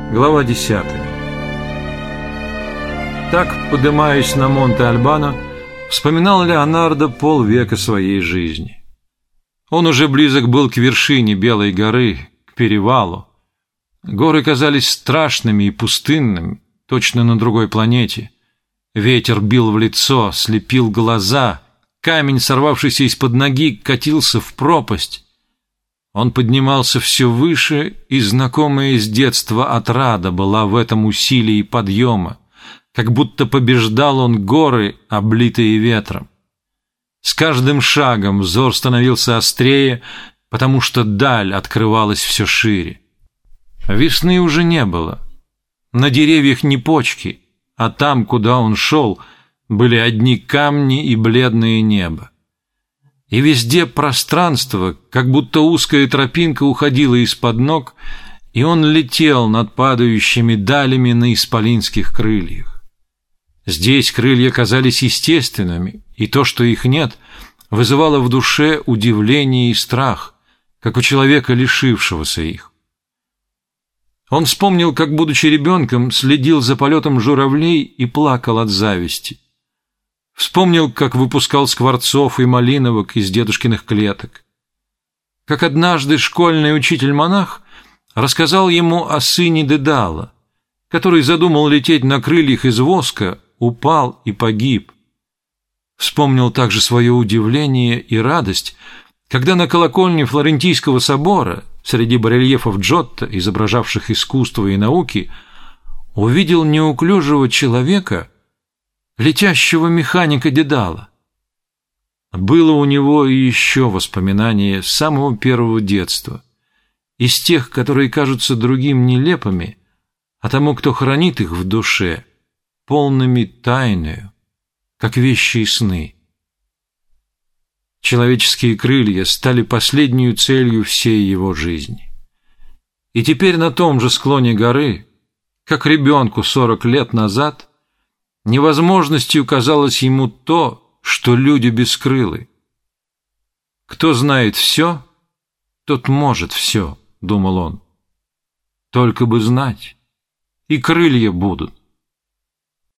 Глава 10. Так, подымаясь на Монте-Альбано, вспоминал Леонардо полвека своей жизни. Он уже близок был к вершине Белой горы, к перевалу. Горы казались страшными и пустынными, точно на другой планете. Ветер бил в лицо, слепил глаза, камень, сорвавшийся из-под ноги, катился в пропасть. Он поднимался все выше, и знакомая с детства отрада была в этом усилии подъема, как будто побеждал он горы, облитые ветром. С каждым шагом взор становился острее, потому что даль открывалась все шире. Весны уже не было. На деревьях не почки, а там, куда он шел, были одни камни и бледное небо. И везде пространство, как будто узкая тропинка уходила из-под ног, и он летел над падающими далями на исполинских крыльях. Здесь крылья казались естественными, и то, что их нет, вызывало в душе удивление и страх, как у человека, лишившегося их. Он вспомнил, как, будучи ребенком, следил за полетом журавлей и плакал от зависти. Вспомнил, как выпускал скворцов и малиновок из дедушкиных клеток. Как однажды школьный учитель-монах рассказал ему о сыне Дедала, который задумал лететь на крыльях из воска, упал и погиб. Вспомнил также свое удивление и радость, когда на колокольне Флорентийского собора, среди барельефов Джотто, изображавших искусство и науки, увидел неуклюжего человека, летящего механика Дедала. Было у него и еще воспоминание с самого первого детства, из тех, которые кажутся другим нелепыми, а тому, кто хранит их в душе, полными тайною, как вещи и сны. Человеческие крылья стали последней целью всей его жизни. И теперь на том же склоне горы, как ребенку 40 лет назад, невозможностью казалось ему то, что люди бескрылы. «Кто знает все, тот может все», — думал он. «Только бы знать, и крылья будут».